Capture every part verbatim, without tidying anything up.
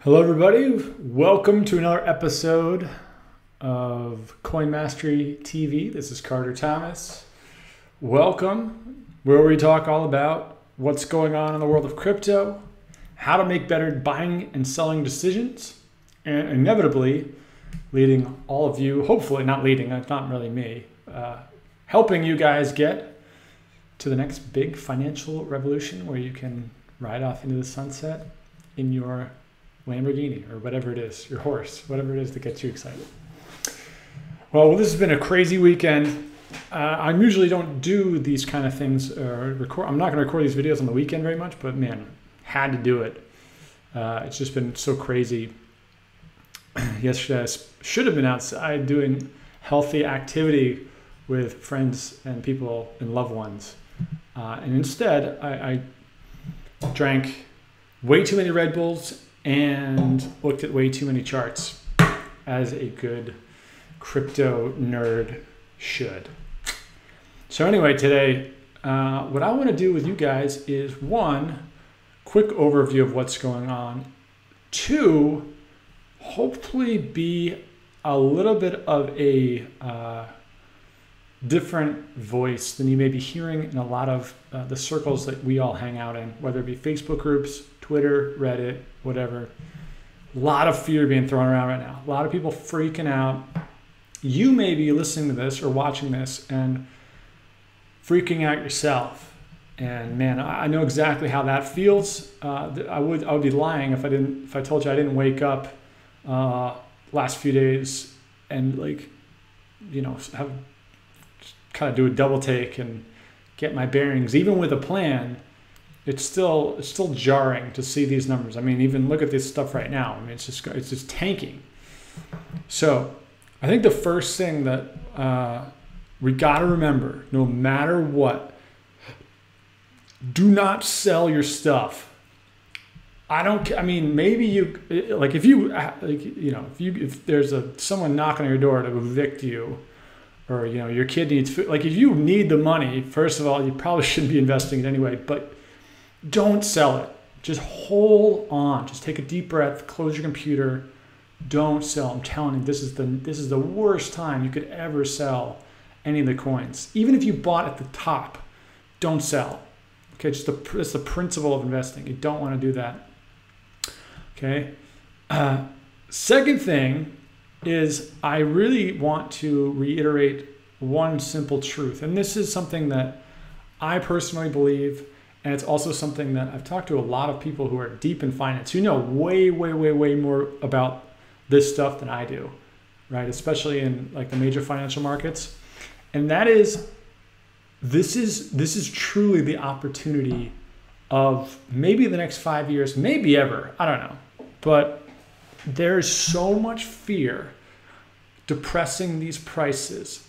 Hello everybody, welcome to another episode of Coin Mastery T V. This is Carter Thomas. Welcome, where we talk all about what's going on in the world of crypto, how to make better buying and selling decisions, and inevitably leading all of you, hopefully not leading, it's not really me, uh, helping you guys get to the next big financial revolution where you can ride off into the sunset in your Lamborghini or whatever it is, your horse, whatever it is that gets you excited. Well, this has been a crazy weekend. Uh, I usually don't do these kind of things. Uh, record. I'm not going to record these videos on the weekend very much, but man, had to do it. Uh, it's just been so crazy. Yesterday, I should have been outside doing healthy activity with friends and people and loved ones. Uh, and instead, I, I drank way too many Red Bulls and looked at way too many charts, as a good crypto nerd should. So anyway, today, uh, what I want to do with you guys is one, quick overview of what's going on. Two, hopefully be a little bit of a uh, different voice than you may be hearing in a lot of uh, the circles that we all hang out in, whether it be Facebook groups, Twitter, Reddit, whatever. A lot of fear being thrown around right now. A lot of people freaking out. You may be listening to this or watching this and freaking out yourself. And man, I know exactly how that feels. Uh, I would I would be lying if I didn't if I told you I didn't wake up uh, last few days and like you know have kind of do a double take and get my bearings, even with a plan. It's still it's still jarring to see these numbers. I mean, even look at this stuff right now. I mean, it's just it's just tanking. So, I think the first thing that uh, we got to remember, no matter what, do not sell your stuff. I don't. I mean, maybe you like if you like you know if you if there's a someone knocking on your door to evict you, or you know your kid needs food. Like if you need the money, first of all, you probably shouldn't be investing it anyway. But don't sell it. Just hold on. Just take a deep breath. Close your computer. Don't sell. I'm telling you, this is the this is the worst time you could ever sell any of the coins. Even if you bought at the top, don't sell. Okay, just the it's the principle of investing. You don't want to do that. Okay. Uh, second thing is I really want to reiterate one simple truth, and this is something that I personally believe. And it's also something that I've talked to a lot of people who are deep in finance, who know way, way, way, way more about this stuff than I do, right? Especially in like the major financial markets. And that is, this is, this is truly the opportunity of maybe the next five years, maybe ever, I don't know. But there's so much fear depressing these prices.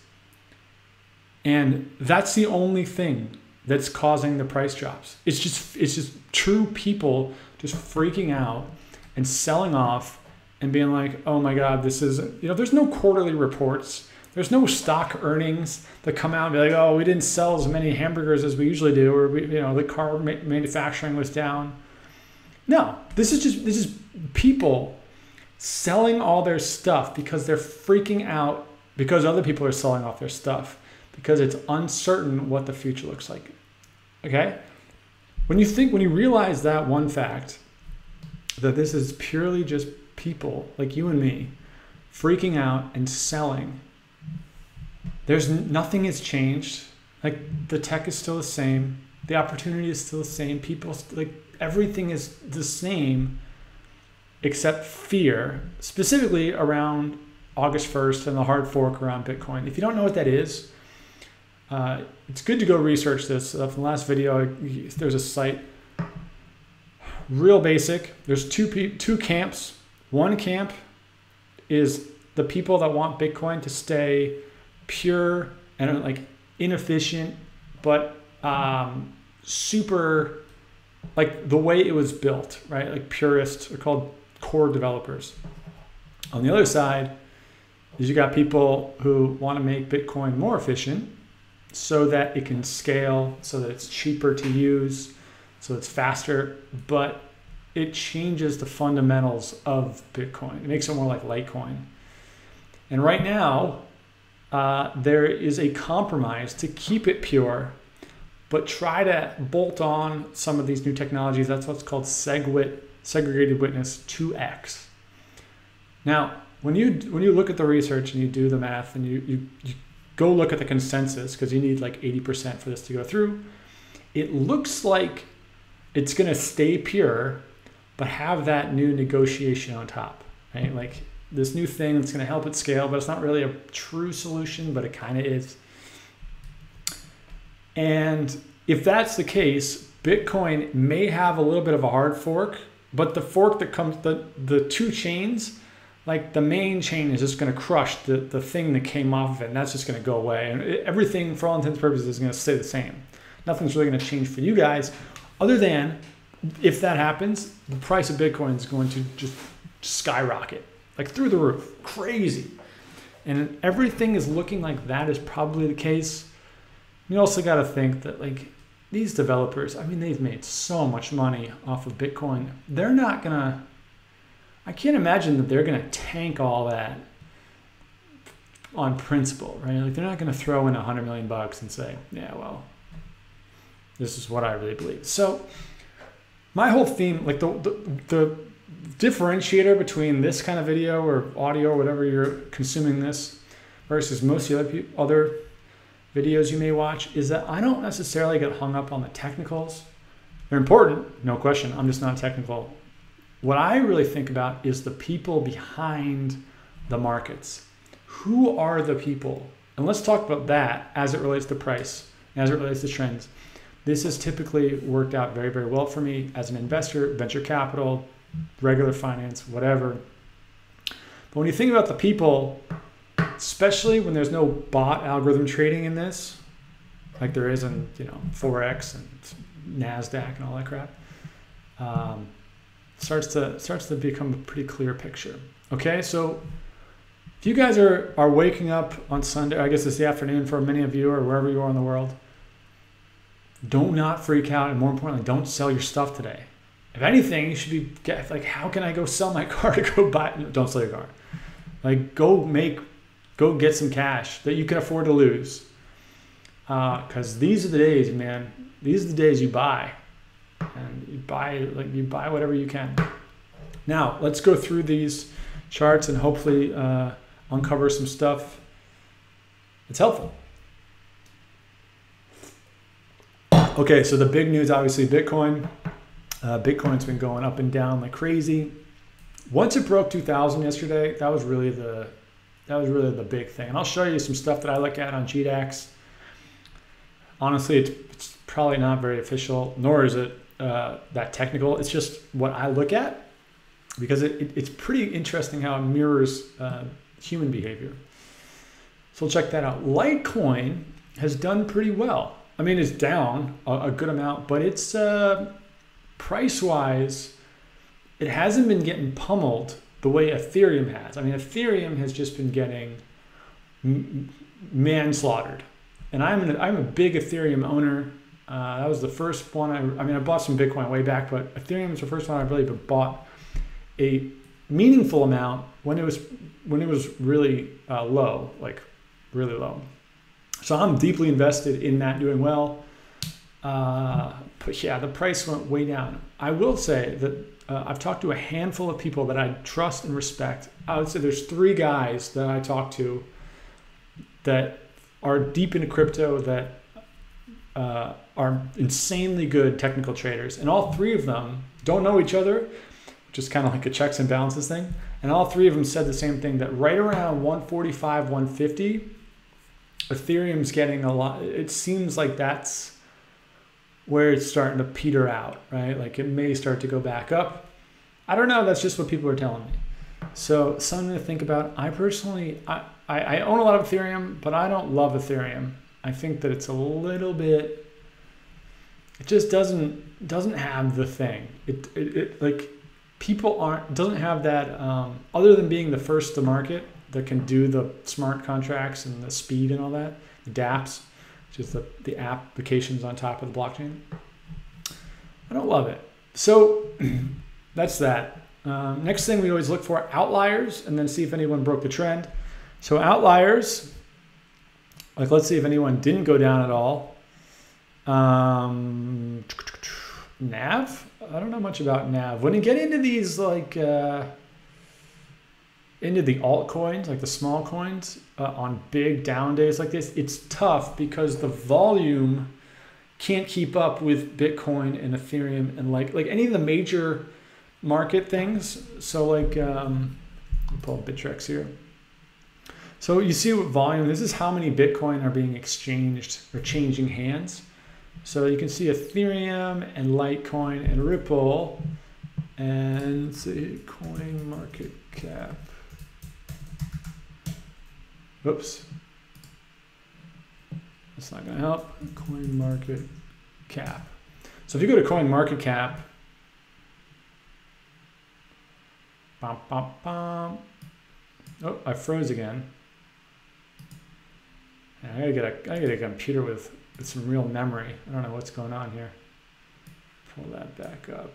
And that's the only thing that's causing the price drops. It's just it's just true people just freaking out and selling off and being like, oh my God, this is, you know, there's no quarterly reports. There's no stock earnings that come out and be like, oh, we didn't sell as many hamburgers as we usually do, or we, you know, the car ma- manufacturing was down. No, this is just, this is people selling all their stuff because they're freaking out because other people are selling off their stuff because it's uncertain what the future looks like. Okay? When you think, when you realize that one fact, that this is purely just people like you and me freaking out and selling, there's nothing has changed. Like the tech is still the same. The opportunity is still the same. People, like everything is the same except fear, specifically around August first and the hard fork around Bitcoin. If you don't know what that is, Uh, it's good to go research this. Uh, from the last video, there's a site, real basic. There's two pe- two camps. One camp is the people that want Bitcoin to stay pure and like inefficient, but um, super, like the way it was built, right? Like purists are called core developers. On the other side is you got people who want to make Bitcoin more efficient, so that it can scale, so that it's cheaper to use, so it's faster, but it changes the fundamentals of Bitcoin. It makes it more like Litecoin. And right now, uh, there is a compromise to keep it pure, but try to bolt on some of these new technologies. That's what's called SegWit, segregated witness two X. Now, when you when you look at the research and you do the math and you, you, you go look at the consensus, because you need like eighty percent for this to go through, it looks like it's going to stay pure, but have that new negotiation on top, right? Like this new thing that's going to help it scale, but it's not really a true solution, but it kind of is. And if that's the case, Bitcoin may have a little bit of a hard fork, but the fork that comes, the, the two chains, like the main chain is just going to crush the, the thing that came off of it, and that's just going to go away. And it, everything, for all intents and purposes, is going to stay the same. Nothing's really going to change for you guys, other than if that happens, the price of Bitcoin is going to just skyrocket, like through the roof, crazy. And everything is looking like that is probably the case. You also got to think that like these developers, I mean, they've made so much money off of Bitcoin. They're not going to, I can't imagine that they're going to tank all that on principle, right? Like they're not going to throw in a hundred million bucks and say, yeah, well, this is what I really believe. So my whole theme, like the, the, the differentiator between this kind of video or audio or whatever you're consuming this versus most of the other, pe- other videos you may watch, is that I don't necessarily get hung up on the technicals. They're important, no question. I'm just not technical. What I really think about is the people behind the markets. Who are the people? And let's talk about that as it relates to price, as it relates to trends. This has typically worked out very, very well for me as an investor, venture capital, regular finance, whatever. But when you think about the people, especially when there's no bot algorithm trading in this, like there is in, you know, Forex and NASDAQ and all that crap, um, starts to starts to become a pretty clear picture. Okay, so if you guys are are waking up on Sunday, I guess it's the afternoon for many of you or wherever you are in the world, don't not freak out, and more importantly, don't sell your stuff today. If anything, you should be get, like, how can I go sell my car to go buy? No, don't sell your car. Like, go make, go get some cash that you can afford to lose. Because uh, these are the days, man. These are the days you buy, and you buy like you buy whatever you can. Now, let's go through these charts and hopefully uh, uncover some stuff that's helpful. Okay, so the big news, obviously, Bitcoin. Uh, Bitcoin's been going up and down like crazy. Once it broke two thousand yesterday, that was really the that was really the big thing. And I'll show you some stuff that I look at on G DAX. Honestly, it's, it's probably not very official, nor is it uh, that technical. It's just what I look at, because it, it, it's pretty interesting how it mirrors uh, human behavior. So check that out. Litecoin has done pretty well. I mean, it's down a, a good amount, but it's uh, price-wise, it hasn't been getting pummeled the way Ethereum has. I mean, Ethereum has just been getting m- manslaughtered. And I'm, an, I'm a big Ethereum owner. Uh, that was the first one. I, I mean, I bought some Bitcoin way back, but Ethereum was the first one I really bought a meaningful amount when it was when it was really uh, low, like really low. So I'm deeply invested in that doing well. Uh, but yeah, the price went way down. I will say that uh, I've talked to a handful of people that I trust and respect. I would say there's three guys that I talk to that are deep into crypto, that uh, are insanely good technical traders. And all three of them don't know each other, which is kind of like a checks and balances thing. And all three of them said the same thing, that right around one forty-five, one fifty, Ethereum's getting a lot. It seems like that's where it's starting to peter out, right? Like it may start to go back up. I don't know. That's just what people are telling me. So something to think about. I personally, I, I, I own a lot of Ethereum, but I don't love Ethereum. I think that it's a little bit, it just doesn't doesn't have the thing. It, it, it like people aren't, doesn't have that, um, other than being the first to market that can do the smart contracts and the speed and all that, the dApps, which is the, the applications on top of the blockchain. I don't love it. So that's that. Um, next thing we always look for outliers and then see if anyone broke the trend. So outliers, like let's see if anyone didn't go down at all. Um, N A V, I don't know much about N A V. When you get into these like uh, into the altcoins, like the small coins, uh, on big down days like this, it's tough because the volume can't keep up with Bitcoin and Ethereum and like like any of the major market things. So like um, I'll pull up Bittrex here. So you see what volume, this is how many Bitcoin are being exchanged or changing hands. So you can see Ethereum and Litecoin and Ripple and let's see, coin market cap. Oops. That's not gonna help. Coin market cap. So if you go to coin market cap, bum, bum, bum. Oh, I froze again. I gotta get a, I gotta get a computer with, with some real memory. I don't know what's going on here. Pull that back up.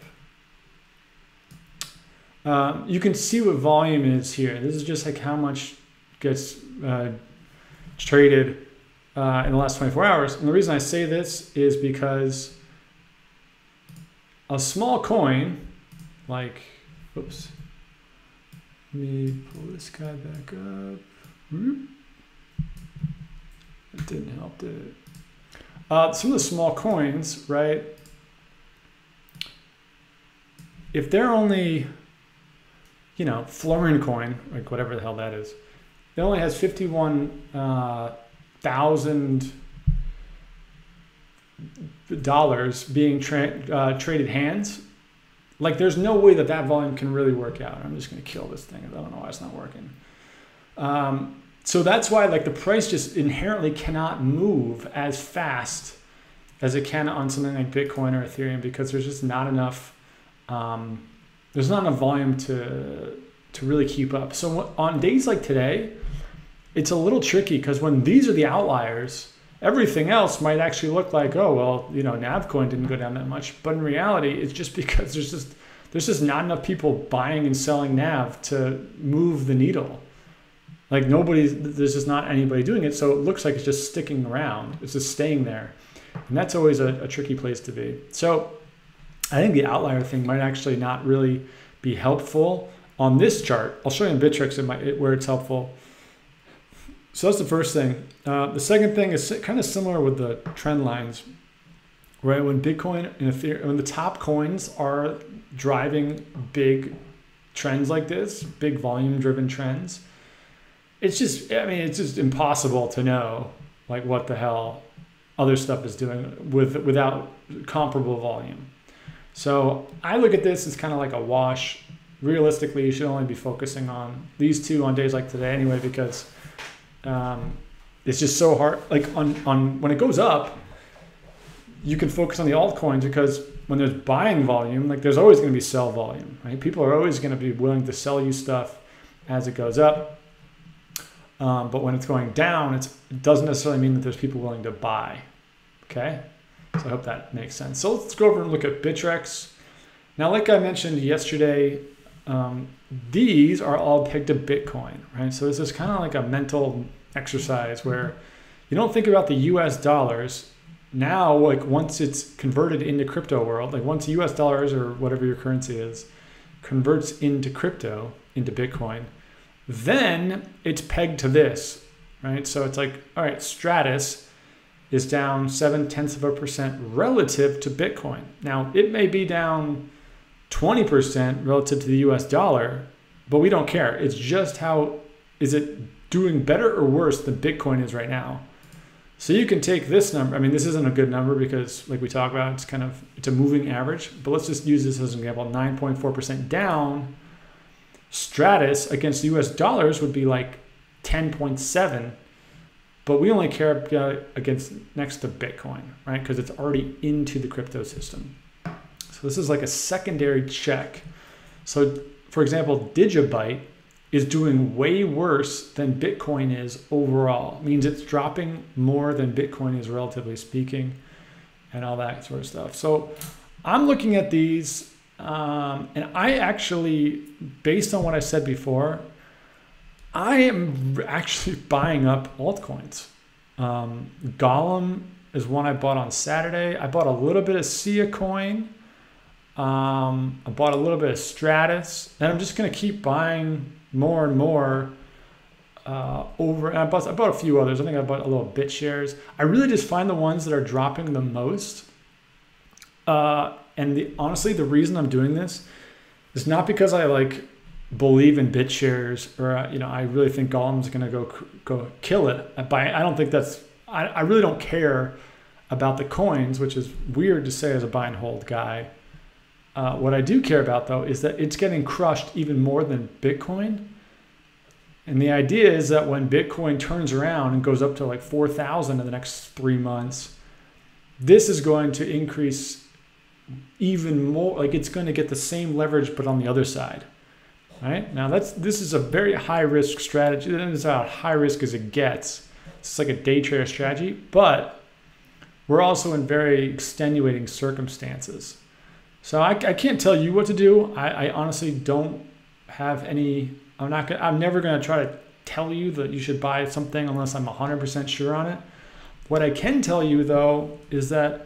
Um, you can see what volume is here. This is just like how much gets uh, traded uh, in the last twenty-four hours. And the reason I say this is because a small coin, like, oops, let me pull this guy back up. Whoop. It didn't help, did it? Uh, some of the small coins, right? If they're only, you know, Florin coin, like whatever the hell that is, it only has fifty-one thousand dollars being tra uh, traded hands. Like, there's no way that that volume can really work out. I'm just going to kill this thing. I don't know why it's not working. Um, So that's why like the price just inherently cannot move as fast as it can on something like Bitcoin or Ethereum because there's just not enough, um, there's not enough volume to, to really keep up. So on days like today, it's a little tricky because when these are the outliers, everything else might actually look like, oh, well, you know, Navcoin didn't go down that much. But in reality, it's just because there's just, there's just not enough people buying and selling Nav to move the needle. Like nobody's, there's just not anybody doing it. So it looks like it's just sticking around. It's just staying there. And that's always a, a tricky place to be. So I think the outlier thing might actually not really be helpful on this chart. I'll show you in Bittrex it might, it, where it's helpful. So that's the first thing. Uh, the second thing is kind of similar with the trend lines, right? When Bitcoin and Ethereum, when the top coins are driving big trends like this, big volume driven trends, it's just, I mean, it's just impossible to know like what the hell other stuff is doing with without comparable volume. So I look at this as kind of like a wash. Realistically, you should only be focusing on these two on days like today anyway, because um, it's just so hard. Like on, on when it goes up, you can focus on the altcoins because when there's buying volume, like there's always going to be sell volume, right? People are always going to be willing to sell you stuff as it goes up. Um, but when it's going down, it's, it doesn't necessarily mean that there's people willing to buy. Okay, so I hope that makes sense. So let's go over and look at Bittrex. Now, like I mentioned yesterday, um, these are all pegged to Bitcoin, right? So this is kind of like a mental exercise where you don't think about the U S dollars. Now, like once it's converted into crypto world, like once U S dollars or whatever your currency is converts into crypto, into Bitcoin, then it's pegged to this, right? So it's like, all right, Stratus is down seven tenths of a percent relative to Bitcoin. Now, it may be down twenty percent relative to the U S dollar, but we don't care. It's just how, is it doing better or worse than Bitcoin is right now? So you can take this number. I mean, this isn't a good number because like we talked about, it's kind of, it's a moving average, but let's just use this as an example, nine point four percent down. Stratus against U S dollars would be like ten point seven, but we only care about against next to Bitcoin, right? Because it's already into the crypto system. So this is like a secondary check. So for example, Digibyte is doing way worse than Bitcoin is overall. It means it's dropping more than Bitcoin is relatively speaking and all that sort of stuff. So I'm looking at these Um, and I actually, based on what I said before, I am actually buying up altcoins. Um, Golem is one I bought on Saturday. I bought a little bit of Sia coin. Um, I bought a little bit of Stratus, and I'm just going to keep buying more and more uh, over. And I bought, I bought a few others. I think I bought a little BitShares. I really just find the ones that are dropping the most. Uh, and the, honestly, the reason I'm doing this is not because I like believe in BitShares or uh, you know I really think Golem's going to go go kill it. But I don't think that's. I, I really don't care about the coins, which is weird to say as a buy and hold guy. Uh, what I do care about, though, is that it's getting crushed even more than Bitcoin. And the idea is that when Bitcoin turns around and goes up to like four thousand in the next three months, this is going to increase even more. Like it's going to get the same leverage, but on the other side. Right? Now, that's this is a very high-risk strategy. That is about high risk as it gets. It's like a day trader strategy, but we're also in very extenuating circumstances. So I, I can't tell you what to do. I, I honestly don't have any. I'm not. Gonna, I'm never going to try to tell you that you should buy something unless I'm one hundred percent sure on it. What I can tell you though is that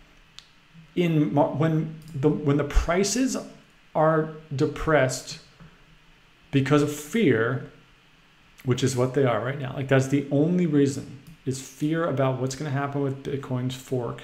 in when the when the prices are depressed because of fear, which is what they are right now. Like that's the only reason is fear about what's going to happen with Bitcoin's fork.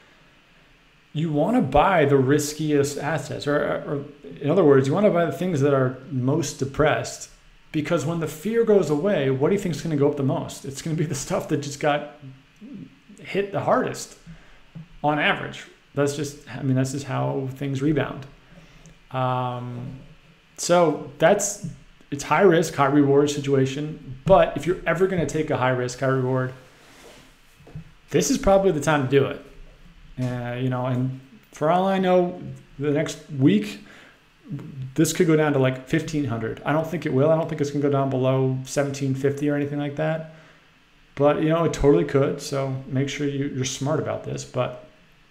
You want to buy the riskiest assets, or, or in other words, you want to buy the things that are most depressed, because when the fear goes away, what do you think is going to go up the most? It's going to be the stuff that just got hit the hardest on average. That's just, I mean, that's just how things rebound. Um, so that's, it's high risk, high reward situation. But if you're ever going to take a high risk, high reward, this is probably the time to do it. Uh, you know, and for all I know, the next week, this could go down to like fifteen hundred. I don't think it will. I don't think it's going to go down below seventeen fifty or anything like that. But, you know, it totally could. So make sure you, you're smart about this. But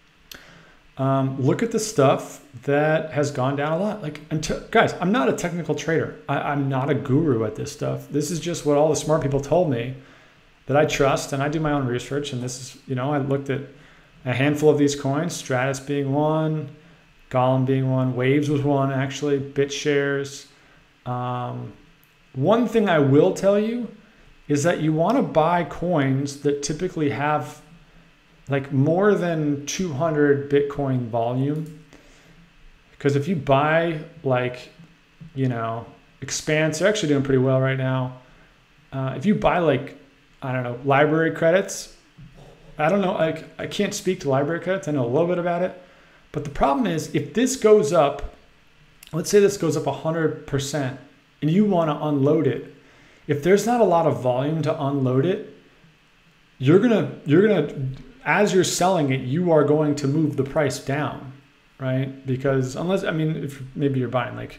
um, look at the stuff that has gone down a lot. Like, until, guys, I'm not a technical trader. I, I'm not a guru at this stuff. This is just what all the smart people told me that I trust. And I do my own research. And this is, you know, I looked at a handful of these coins, Stratus being one, Golem being one, Waves was one actually, BitShares. Um, one thing I will tell you is that you want to buy coins that typically have like more than two hundred Bitcoin volume. Because if you buy like, you know, Expanse, they're actually doing pretty well right now. Uh, if you buy like, I don't know, library credits, I don't know, I, I can't speak to library credits. I know a little bit about it. But the problem is if this goes up, let's say this goes up one hundred percent and you want to unload it. If there's not a lot of volume to unload it, you're going to, you're going to, as you're selling it, you are going to move the price down, right? Because unless, I mean, if maybe you're buying like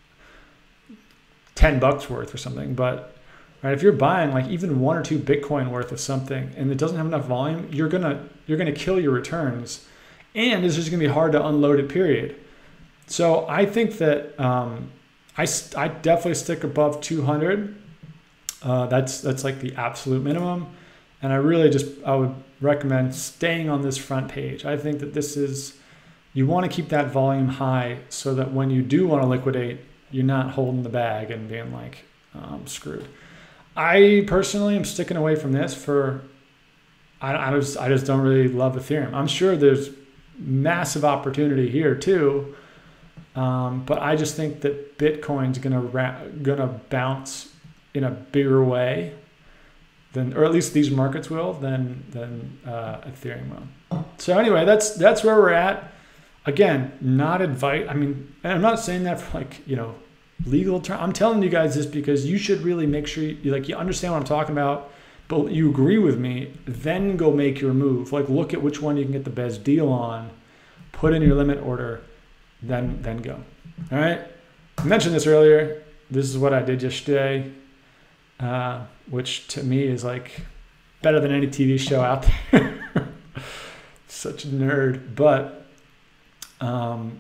ten bucks worth or something, but right, if you're buying like even one or two Bitcoin worth of something and it doesn't have enough volume, you're gonna you're gonna kill your returns, and it's just gonna be hard to unload it. Period. So I think that um, I I definitely stick above two hundred. Uh, that's that's like the absolute minimum, and I really just I would recommend staying on this front page. I think that this is, you want to keep that volume high so that when you do want to liquidate, you're not holding the bag and being like um, screwed. I personally am sticking away from this for, I, I, just, I just don't really love Ethereum. I'm sure there's massive opportunity here too, um, but I just think that Bitcoin's gonna ra- gonna bounce in a bigger way than, or at least these markets will, than than uh, Ethereum will. So anyway, that's that's where we're at. Again, not advice. I mean, and I'm not saying that for like, you know, legal term. I'm telling you guys this because you should really make sure you like you understand what I'm talking about, but you agree with me, then go make your move. Like look at which one you can get the best deal on, put in your limit order, then then go. All right. I mentioned this earlier. This is what I did yesterday, uh, which to me is like better than any T V show out there. Such a nerd, but um,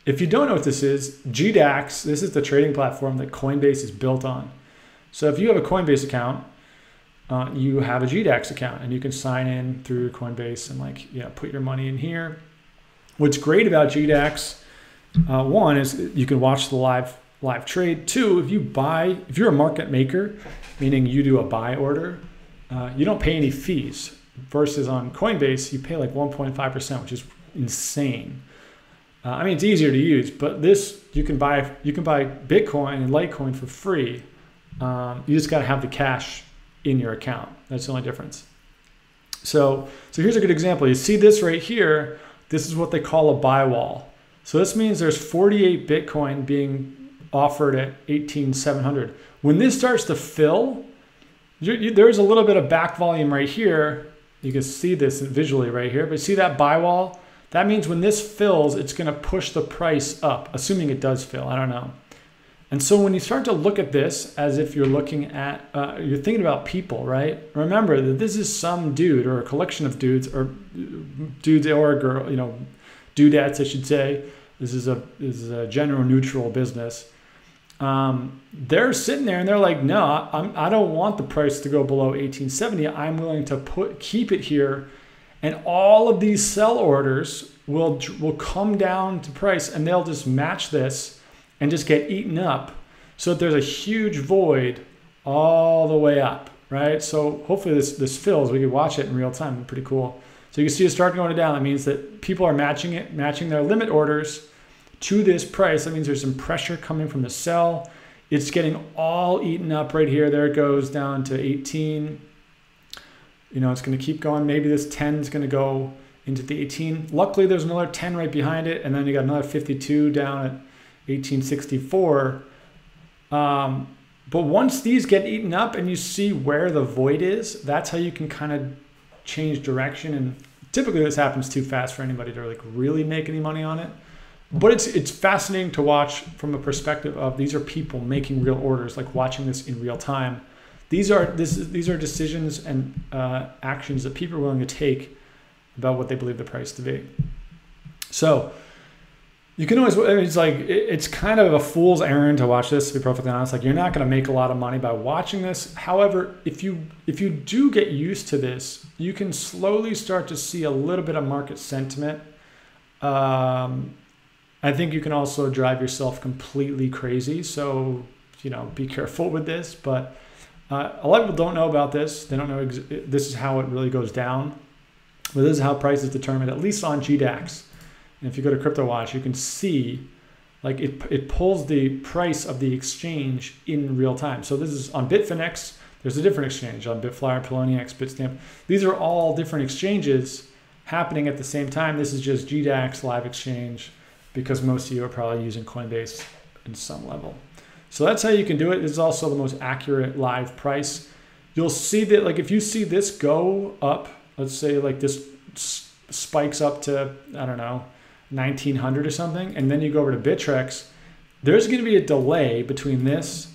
If you don't know what this is, G DAX, this is the trading platform that Coinbase is built on. So if you have a Coinbase account, uh, you have a G DAX account, and you can sign in through Coinbase and like, you know, put your money in here. What's great about G DAX, uh, one is you can watch the live live trade. Two, if you buy, if you're a market maker, meaning you do a buy order, uh, you don't pay any fees. Versus on Coinbase, you pay like one point five percent, which is insane. Uh, I mean, it's easier to use, but this, you can buy you can buy Bitcoin and Litecoin for free. Um, you just got to have the cash in your account. That's the only difference. So, so here's a good example. You see this right here. This is what they call a buy wall. So this means there's forty-eight Bitcoin being offered at eighteen seven hundred. When this starts to fill, you, you, there's a little bit of back volume right here. You can see this visually right here, but see that buy wall? That means when this fills, it's going to push the price up, assuming it does fill. I don't know. And so when you start to look at this as if you're looking at, uh, you're thinking about people, right? Remember that this is some dude or a collection of dudes, or dudes or a girl, you know, dudettes, I should say. This is a this is a gender neutral business. Um, they're sitting there and they're like, no, I'm, I don't want the price to go below eighteen seventy. I'm willing to put keep it here, and all of these sell orders will will come down to price, and they'll just match this and just get eaten up. So that there's a huge void all the way up, right? So hopefully this this fills. We can watch it in real time. Pretty cool. So you can see it start going down. That means that people are matching it, matching their limit orders to this price. That means there's some pressure coming from the sell. It's getting all eaten up right here. There it goes down to eighteen. You know, it's going to keep going. Maybe this ten is going to go into the eighteen. Luckily, there's another ten right behind it, and then you got another fifty-two down at eighteen sixty-four. Um, but once these get eaten up and you see where the void is, that's how you can kind of change direction. And typically, this happens too fast for anybody to like really make any money on it. But it's it's fascinating to watch from a perspective of these are people making real orders, like watching this in real time. These are this these are decisions and uh, actions that people are willing to take about what they believe the price to be. So you can always, it's like it's kind of a fool's errand to watch this, to be perfectly honest. Like, you're not going to make a lot of money by watching this. However, if you if you do get used to this, you can slowly start to see a little bit of market sentiment. Um, I think you can also drive yourself completely crazy. So, you know, be careful with this. But uh, a lot of people don't know about this. They don't know ex- this is how it really goes down. But this is how price is determined, at least on G DAX. And if you go to CryptoWatch, you can see like it, it pulls the price of the exchange in real time. So this is on Bitfinex. There's a different exchange on Bitflyer, Poloniex, Bitstamp. These are all different exchanges happening at the same time. This is just G DAX live exchange, because most of you are probably using Coinbase in some level. So that's how you can do it. This is also the most accurate live price. You'll see that, like, if you see this go up, let's say like this spikes up to, I don't know, nineteen hundred or something, and then you go over to Bittrex, there's going to be a delay between this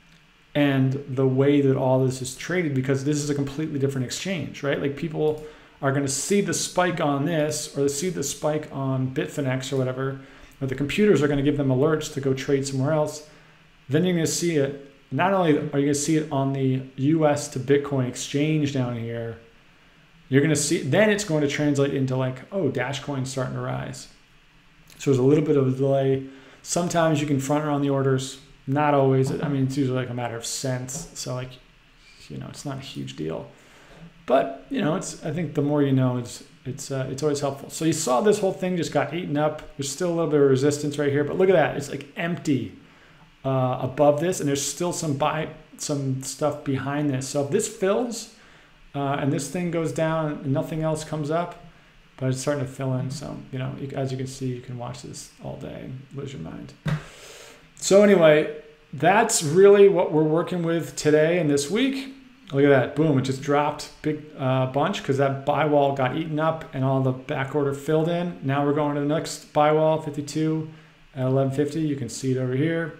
and the way that all this is traded, because this is a completely different exchange, right? Like, people are going to see the spike on this, or they see the spike on Bitfinex or whatever, or the computers are going to give them alerts to go trade somewhere else. Then you're going to see it. Not only are you going to see it on the U S to Bitcoin exchange down here, you're going to see, then it's going to translate into like, oh, Dashcoin's starting to rise. So there's a little bit of a delay. Sometimes you can front run the orders. Not always. I mean, it's usually like a matter of cents. So like, you know, it's not a huge deal. But, you know, it's, I think the more you know, it's it's uh, it's always helpful. So you saw this whole thing just got eaten up. There's still a little bit of resistance right here, but look at that. It's like empty uh, above this, and there's still some buy, some stuff behind this. So if this fills uh, and this thing goes down and nothing else comes up, but it's starting to fill in. So, you know, as you can see, you can watch this all day and lose your mind. So anyway, that's really what we're working with today and this week. Look at that. Boom. It just dropped big uh, bunch because that buy wall got eaten up and all the back order filled in. Now we're going to the next buy wall, fifty-two at eleven fifty. You can see it over here.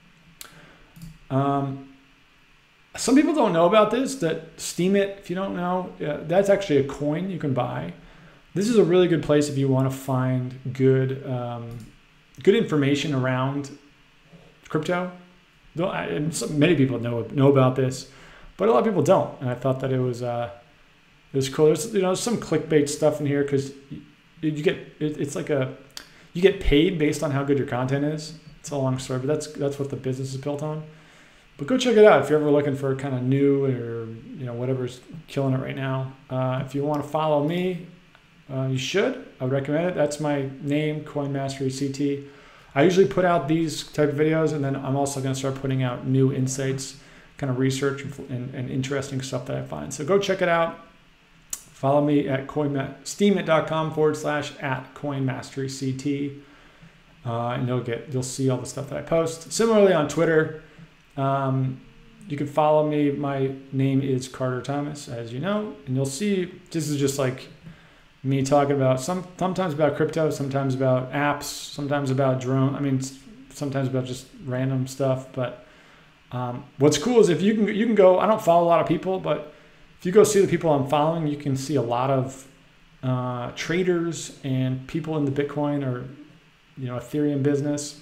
Um, some people don't know about this, that Steemit, if you don't know, uh, that's actually a coin you can buy. This is a really good place if you want to find good um, good information around crypto. Though I, and some, many people know know about this, but a lot of people don't. And I thought that it was uh, it was cool. There's you know some clickbait stuff in here because you, you get it, it's like a you get paid based on how good your content is. It's a long story, but that's that's what the business is built on. But go check it out if you're ever looking for kind of new or you know whatever's killing it right now. Uh, if you want to follow me, uh, you should. I would recommend it. That's my name, Coin Mastery C T. I usually put out these type of videos, and then I'm also going to start putting out new insights, kind of research and, and, and interesting stuff that I find. So go check it out. Follow me at steemit.com forward slash at CoinMasteryCT. Uh, and you'll get you'll see all the stuff that I post. Similarly on Twitter, um, you can follow me. My name is Carter Thomas, as you know, and you'll see this is just like me talking about some sometimes about crypto, sometimes about apps, sometimes about drone. I mean, sometimes about just random stuff. But um, what's cool is if you can you can go. I don't follow a lot of people, but if you go see the people I'm following, you can see a lot of uh, traders and people in the Bitcoin or you know Ethereum business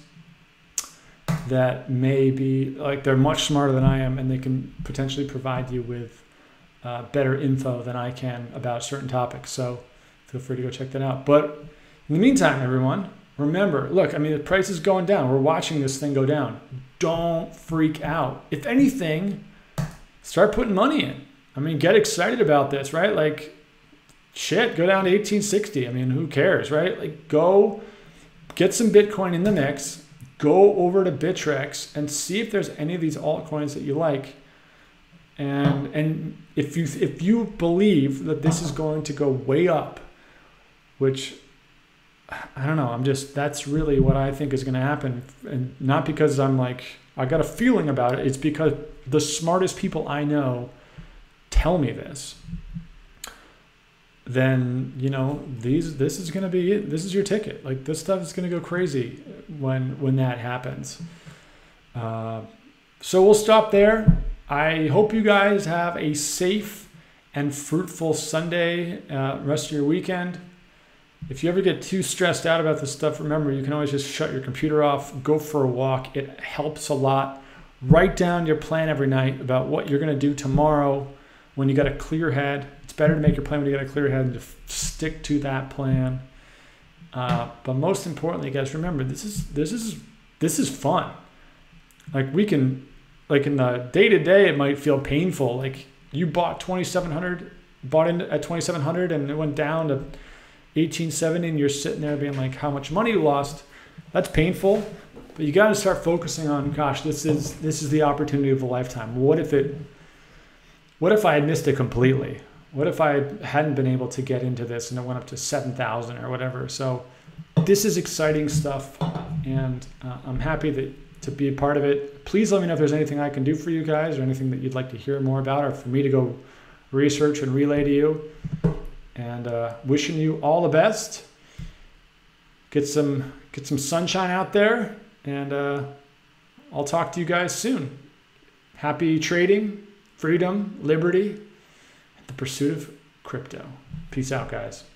that may be like they're much smarter than I am, and they can potentially provide you with uh, better info than I can about certain topics. So feel free to go check that out. But in the meantime, everyone, remember, look, I mean, the price is going down. We're watching this thing go down. Don't freak out. If anything, start putting money in. I mean, get excited about this, right? Like, shit, go down to eighteen sixty. I mean, who cares, right? Like, go get some Bitcoin in the mix. Go over to Bittrex and see if there's any of these altcoins that you like. And and if you if you believe that this is going to go way up, which I don't know, I'm just, that's really what I think is going to happen. And not because I'm like, I got a feeling about it. It's because the smartest people I know tell me this. Then, you know, these, this is going to be it. This is your ticket. Like this stuff is going to go crazy when, when that happens. Uh, so we'll stop there. I hope you guys have a safe and fruitful Sunday, uh, rest of your weekend. If you ever get too stressed out about this stuff, remember, you can always just shut your computer off, go for a walk. It helps a lot. Write down your plan every night about what you're going to do tomorrow when you got a clear head. It's better to make your plan when you got a clear head and to stick to that plan. Uh, but most importantly, guys, remember, this is, this is, this is fun. Like we can, like in the day to day, it might feel painful. Like you bought twenty-seven hundred, bought in at twenty-seven hundred and it went down to eighteen seventy and you're sitting there being like, how much money you lost. That's painful, but you got to start focusing on, gosh, this is, this is the opportunity of a lifetime. What if it, what if I had missed it completely? What if I hadn't been able to get into this and it went up to seven thousand or whatever? So this is exciting stuff, and uh, I'm happy that to be a part of it. Please let me know if there's anything I can do for you guys or anything that you'd like to hear more about or for me to go research and relay to you. And uh, wishing you all the best. Get some get some sunshine out there, and uh, I'll talk to you guys soon. Happy trading, freedom, liberty, and the pursuit of crypto. Peace out, guys.